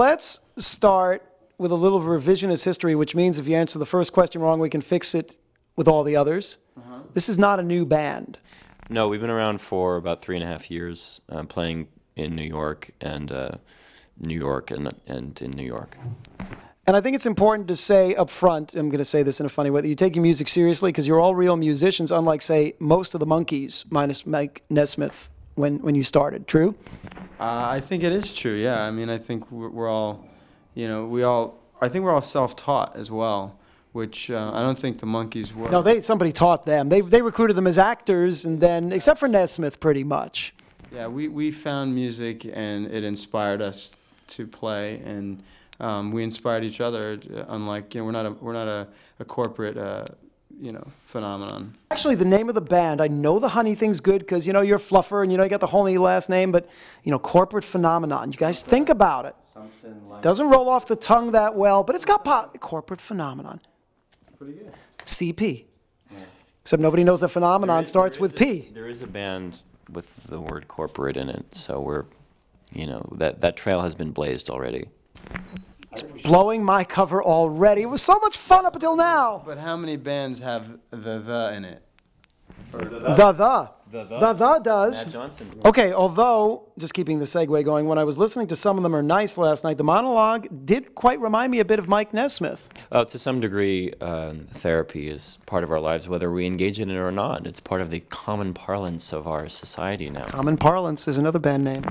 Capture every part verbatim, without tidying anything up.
let's start with a little revisionist history, which means if you answer the first question wrong, we can fix it with all the others. Uh-huh. This is not a new band. No, we've been around for about three and a half years, uh, playing in New York and uh, New York and and in New York. And I think it's important to say up front, I'm going to say this in a funny way, that you take your music seriously because you're all real musicians, unlike, say, most of the Monkees, minus Mike Nesmith, when, when you started. True? Uh, I think it is true, yeah. I mean, I think we're, we're all, you know, we all, I think we're all self-taught as well, which uh, I don't think the Monkees were. No, they somebody taught them. They they recruited them as actors, and then, except for Nesmith, pretty much. Yeah, we, we found music, and it inspired us to play, and um, we inspired each other. Unlike, you know, we're not a we're not a, a corporate, uh, you know, phenomenon. Actually, the name of the band, I know the Honey thing's good because, you know, you're Fluffer, and you know you got the Honey last name, but, you know, corporate phenomenon. You guys think about it. Something like Doesn't roll off the tongue that well, but it's got pop. Corporate phenomenon. pretty good. C P. Yeah. Except nobody knows that phenomenon is, starts with a, P. There is a band with the word corporate in it, so we're, you know, that, that trail has been blazed already. It's blowing my cover already. It was so much fun up until now. But how many bands have the the in it? The the. The the. The the does. Matt Johnson. Okay, although, just keeping the segue going, when I was listening to Some of Them Are Nice last night, the monologue did quite remind me a bit of Mike Nesmith. Uh, to some degree, um, therapy is part of our lives, whether we engage in it or not. It's part of the common parlance of our society now. Common Parlance is another band name.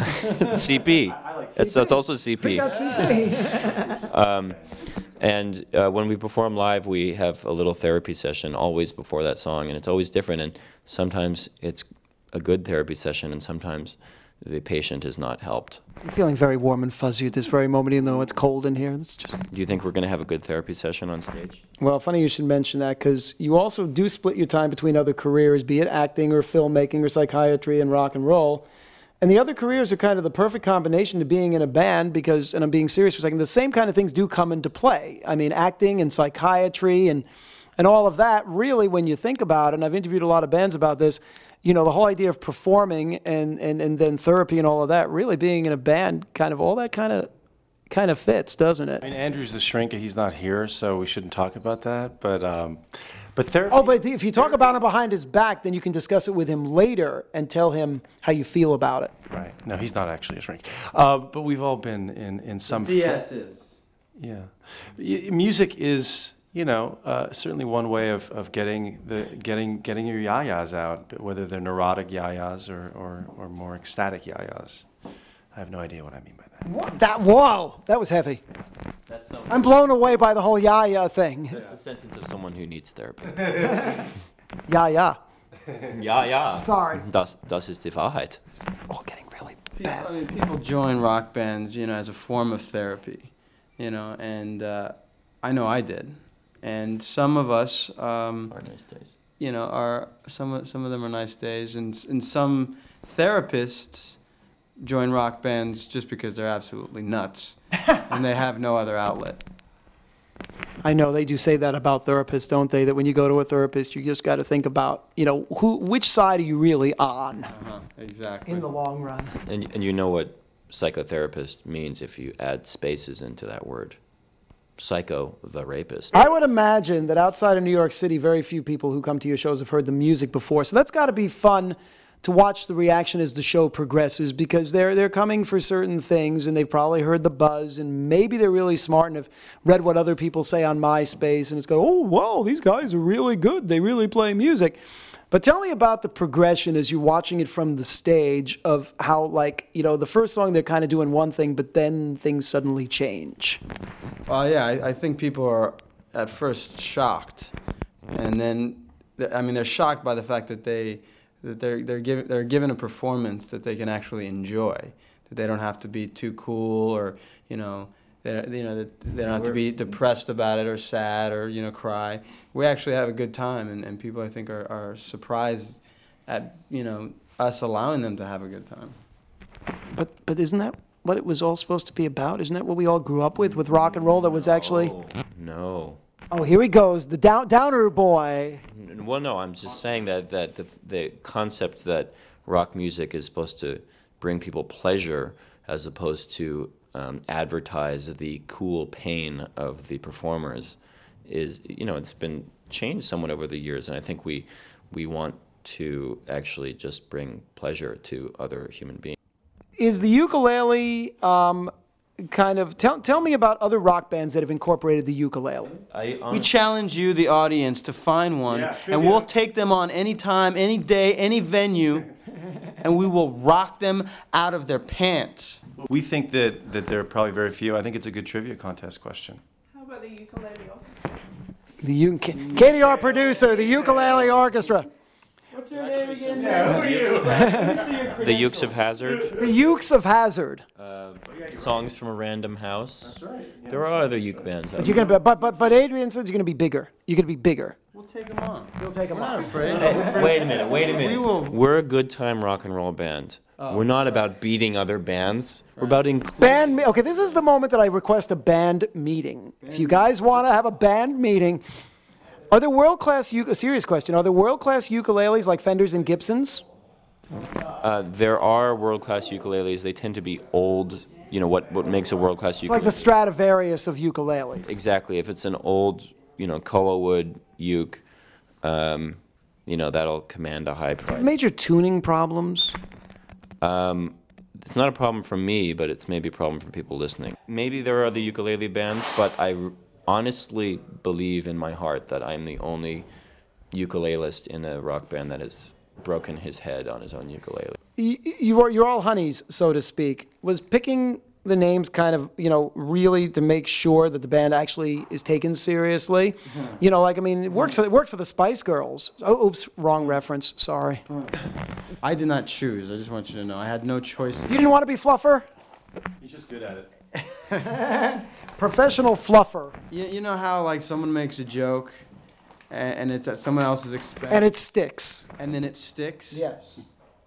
C P. I, I like C P. It's, that's also C P. We got C P. um, and uh, when we perform live, we have a little therapy session always before that song, and it's always different. And sometimes it's a good therapy session, and sometimes the patient is not helped. I'm feeling very warm and fuzzy at this very moment, even though it's cold in here. It's just... Do you think we're going to have a good therapy session on stage? Well, funny you should mention that, because you also do split your time between other careers, be it acting or filmmaking or psychiatry and rock and roll. And the other careers are kind of the perfect combination to being in a band because, and I'm being serious for a second, the same kind of things do come into play. I mean, acting and psychiatry and and all of that, really, when you think about it, and I've interviewed a lot of bands about this, you know, the whole idea of performing and, and, and then therapy and all of that, really being in a band, kind of all that kind of kind of fits, doesn't it? I mean, Andrew's the shrink, and he's not here, so we shouldn't talk about that. But um, but therapy. Oh, but if you talk about it behind his back, then you can discuss it with him later and tell him how you feel about it. Right. No, he's not actually a shrink. Uh, but we've all been in in some. B S is. Yeah, Y- music is. You know, uh, certainly one way of, of getting the getting getting your yayas out, whether they're neurotic yayas or, or, or more ecstatic yayas. I have no idea what I mean by that. What? That whoa, that was heavy. That's some, I'm blown away by the whole yaya thing. That's a sentence of someone who needs therapy. Yaya. Ja, ja. Sorry. Das, das ist die Wahrheit. All getting really People, bad. I mean, people join rock bands, you know, as a form of therapy, you know, and uh, I know I did. And some of us, um, Are nice days. you know, are some of, some of them are nice days, and and some therapists join rock bands just because they're absolutely nuts, and they have no other outlet. I know they do say that about therapists, don't they? That when you go to a therapist, you just got to think about, you know, who, which side are you really on Uh-huh, exactly. in the long run. And, and you know what psychotherapist means if you add spaces into that word. Psycho, the rapist. I would imagine that outside of New York City, very few people who come to your shows have heard the music before. So that's got to be fun to watch the reaction as the show progresses, because they're they're coming for certain things, and they've probably heard the buzz, and maybe they're really smart and have read what other people say on MySpace, and it's go, oh, wow, these guys are really good. They really play music. But tell me about the progression as you're watching it from the stage of how, like, you know, the first song they're kind of doing one thing, but then things suddenly change. Well, yeah, I, I think people are at first shocked, and then, I mean, they're shocked by the fact that they that they're they're given they're given a performance that they can actually enjoy, that they don't have to be too cool, or you know, they you know that they don't have to be depressed about it or sad or you know cry. We actually have a good time, and, and people I think are, are surprised at you know us allowing them to have a good time. But but isn't that what it was all supposed to be about? Isn't that what we all grew up with, with rock and roll? That was actually... Oh, no. Oh, here he goes, the down, downer boy. Well, no, I'm just saying that, that the, the concept that rock music is supposed to bring people pleasure as opposed to um, advertise the cool pain of the performers is, you know, it's been changed somewhat over the years, and I think we we want to actually just bring pleasure to other human beings. Is the ukulele um, kind of tell tell me about other rock bands that have incorporated the ukulele? I, We challenge you, the audience, to find one, Yeah, and we'll take them on any time, any day, any venue, and we will rock them out of their pants. We think that, that there are probably very few. I think it's a good trivia contest question. How about the ukulele orchestra? The U- Katie, our producer, the ukulele orchestra. What's your name again? the Ukes of Hazard, The Ukes of Hazard. uh, songs from a random house. There are other uke bands out You're there. gonna, be, but but but Adrian says you're gonna be bigger. You're gonna be bigger. We'll take them on. You'll take them We're not on. afraid. Hey, wait a minute, wait a minute. We will- We're a good time rock and roll band. We're not about beating other bands. We're about including. Band. Me- okay, this is the moment that I request a band meeting. If you guys want to have a band meeting, are there world class? U- a serious question. Are there world class ukuleles like Fenders and Gibsons? Uh, there are world-class ukuleles. They tend to be old. You know what? What makes a world-class It's ukulele? like the Stradivarius of ukuleles. Exactly. If it's an old, you know, koa wood uke, um, you know, that'll command a high price. Major tuning problems. Um, it's not a problem for me, but it's maybe a problem for people listening. Maybe there are other ukulele bands, but I r- honestly believe in my heart that I'm the only ukulelist in a rock band that has broken his head on his own ukulele. You, you are, you're all honeys, so to speak. Was picking the names kind of, you know, really to make sure that the band actually is taken seriously? You know, like, I mean, it worked for, it worked for the Spice Girls. Oh, oops, wrong reference, sorry. I did not choose. I just want you to know. I had no choice. You didn't want to be Fluffer? He's just good at it. Professional Fluffer. You, you know how, like, someone makes a joke, and, and it's at someone else's expense, And it sticks. and then it sticks? Yes.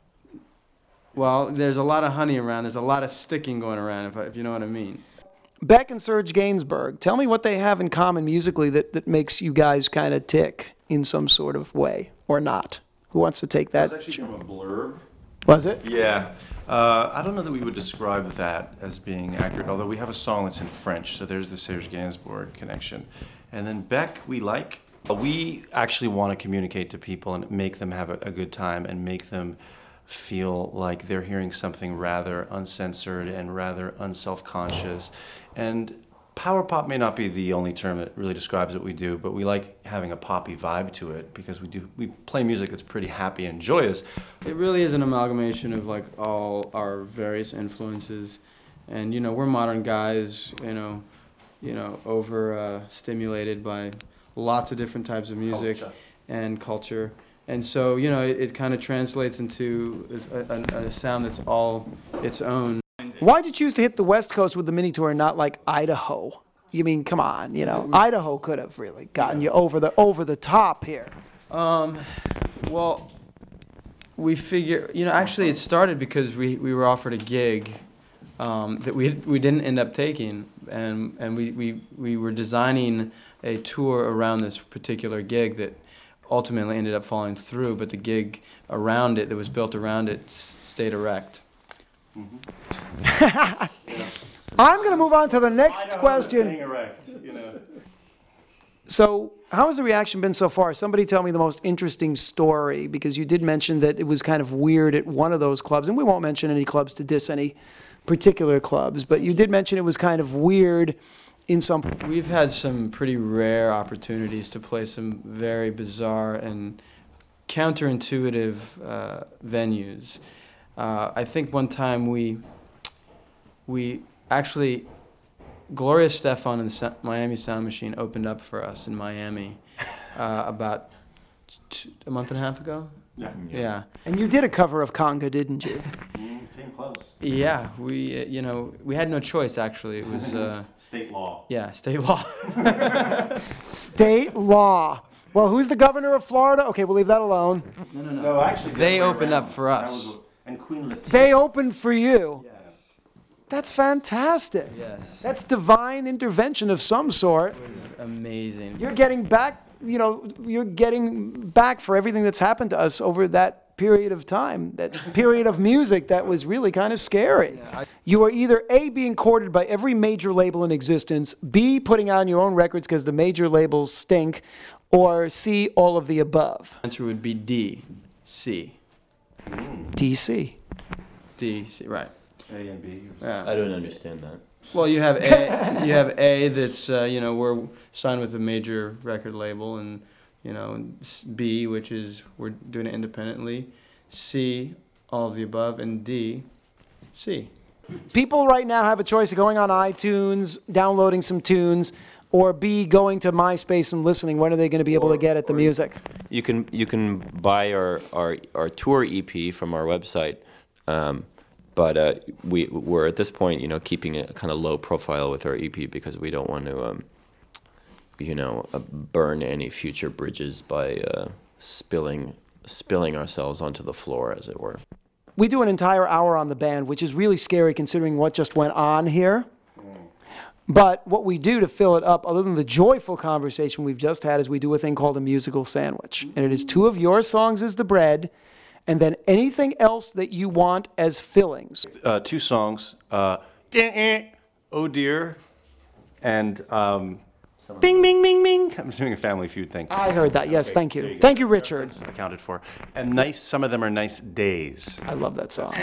Well, there's a lot of honey around. There's a lot of sticking going around, if, I, if you know what I mean. Beck and Serge Gainsbourg, tell me what they have in common musically that, that makes you guys kind of tick in some sort of way, or not. Who wants to take that? It's actually from a blurb. Was it? Yeah. Uh, I don't know that we would describe that as being accurate, although we have a song that's in French, so there's the Serge Gainsbourg connection. And then Beck, we like. We actually want to communicate to people and make them have a, a good time and make them feel like they're hearing something rather uncensored and rather unself-conscious. And power pop may not be the only term that really describes what we do, but we like having a poppy vibe to it because we do we play music that's pretty happy and joyous. It really is an amalgamation of, like, all our various influences. And, you know, we're modern guys, you know, you know, over uh, stimulated by lots of different types of music Culture. and culture. And so, you know, it, it kind of translates into a, a, a sound that's all its own. Why'd you choose to hit the West Coast with the mini tour and not like Idaho? You mean, come on, you know, Idaho could have really gotten you over the over the top here. Um, well, we figure, you know, actually it started because we, we were offered a gig um, that we we didn't end up taking, and and we, we, we were designing a tour around this particular gig that ultimately ended up falling through, but the gig around it that was built around it s- stayed erect. I'm going to move on to the next question. Erect, you know. So, how has the reaction been so far? Somebody tell me the most interesting story, because you did mention that it was kind of weird at one of those clubs, and we won't mention any clubs to diss any particular clubs, but you did mention it was kind of weird in some. We've had some pretty rare opportunities to play some very bizarre and counterintuitive uh, venues. Uh, I think one time we we actually Gloria Stefan and the Sa- Miami Sound Machine opened up for us in Miami uh, about t- a month and a half ago. Yeah. Yeah, And you did a cover of Conga, didn't you? Came close. yeah. We uh, you know we had no choice actually. It was uh, State law. yeah state law. State law. Well, who's the governor of Florida? Okay, we'll leave that alone. no, no, no. No, actually, They the other way opened up around. for That us. was- and Queen Latifah. They opened for you. Yes. That's fantastic. Yes. That's divine intervention of some sort. It was amazing. You're getting back, you know, you're getting back for everything that's happened to us over that period of time, that period of music that was really kind of scary. Yeah, I- You are either A, being courted by every major label in existence, B, putting out your own records because the major labels stink, or C, all of the above. Answer would be D, C, D C. D, C. Right. A and B. Yeah. I don't understand that. Well, you have A. You have A that's uh, you know we're signed with a major record label, and you know and s- B, which is we're doing it independently. C, all of the above, and D, C. People right now have a choice of going on iTunes, downloading some tunes, or B, going to MySpace and listening. When are they going to be able to get at the music? You can you can buy our our, our tour E P from our website, um, but uh, we we're at this point, you know, keeping a kind of low profile with our E P because we don't want to, um, you know, uh, burn any future bridges by uh, spilling spilling ourselves onto the floor, as it were. We do an entire hour on the band, which is really scary considering what just went on here. But what we do to fill it up, other than the joyful conversation we've just had, is we do a thing called a musical sandwich. And it is two of your songs as the bread, and then anything else that you want as fillings. Uh, two songs. Uh, oh dear, and um, Bing Bing Bing Bing. I'm doing a Family Feud thing. I heard that. Yes, thank There you. you go. Thank you, Richard. Accounted for. And nice. Some of them are nice days. I love that song.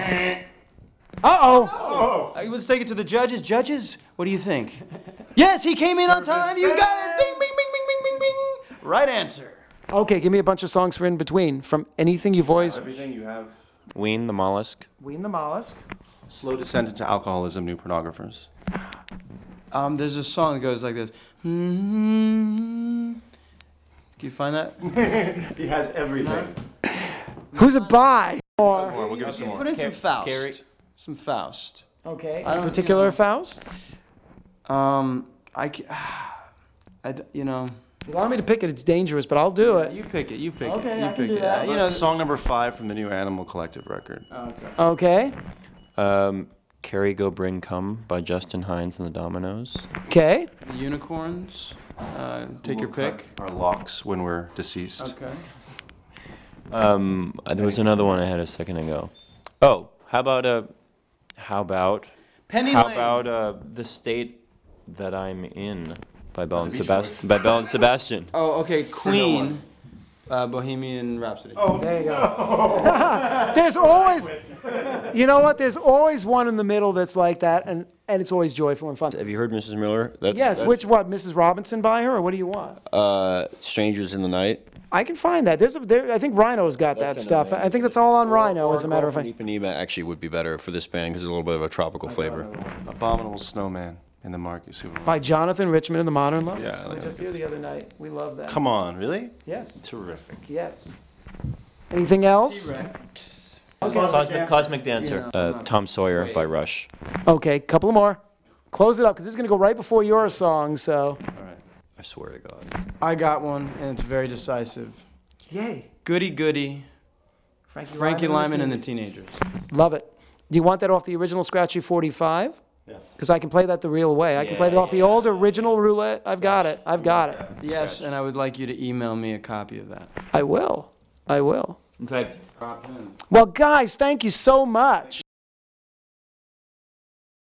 Uh-oh. Uh, let's take it to the judges. Judges, what do you think? Yes, he came in on time. You got it. Bing, bing, bing, bing, bing, bing, bing. Right answer. Okay, give me a bunch of songs for in between from anything you've always... Everything you have. Ween the Mollusk. Ween the Mollusk. Slow descent into alcoholism. New pornographers. Um, there's a song that goes like this. Hmm. Can you find that? He has everything. Who's it by? Or... More. We'll give you some more. Put in some Faust. Gary- Some Faust. Okay, I a don't- particular you know. Faust? Um, I, ca- I d- you know. If you want me to pick it, it's dangerous, but I'll do it. You pick it. You pick Okay, it. You I can pick do it. that. You know. Song number five from the new Animal Collective record. Okay, Um, Carrie Go Bring Come by Justin Hines and the Dominoes. okay. The Unicorns. Uh, take your We'll pick. cut Our locks when we're deceased. Okay. Um, uh, there was another one I had a second ago. Oh, how about uh, how about Penny how Lane. about uh, The State That I'm In by Bell and Beach Boys. Sebastian. By Bell and Sebastian. Oh, okay. Queen. Uh, Bohemian Rhapsody. Oh, There you go. There's always, you know what? There's always one in the middle that's like that, and, and it's always joyful and fun. Have you heard Missus Miller? That's, Yes, that's, which what? Missus Robinson by her, or what do you want? uh, Strangers in the Night. I can find that. There's a, there, I think Rhino's got that stuff. I think that's all on Rhino, as a matter of fact. Ipanema actually would be better for this band because there's a little bit of a tropical flavor. Abominable Snowman in the Market Supermarket. By Jonathan Richman and the Modern Lovers. Yeah, I We like just that. here the other night. We love that. Come on, really? Yes. Terrific. Yes. Anything else? Cosmic, Cosmic Dancer. Uh, Tom Sawyer by Rush. Okay, couple more. Close it up, because this is going to go right before your song, so. All right. I swear to God. I got one, and it's very decisive. Yay. Goody Goody. Frankie Lyman and the Teenagers. Love it. Do you want that off the original Scratchy forty-five? Yes. Because I can play that the real way. I can play that off the old original roulette. I've got it. I've got it. Yes, and I would like you to email me a copy of that. I will. I will. In fact, Well, guys, thank you so much.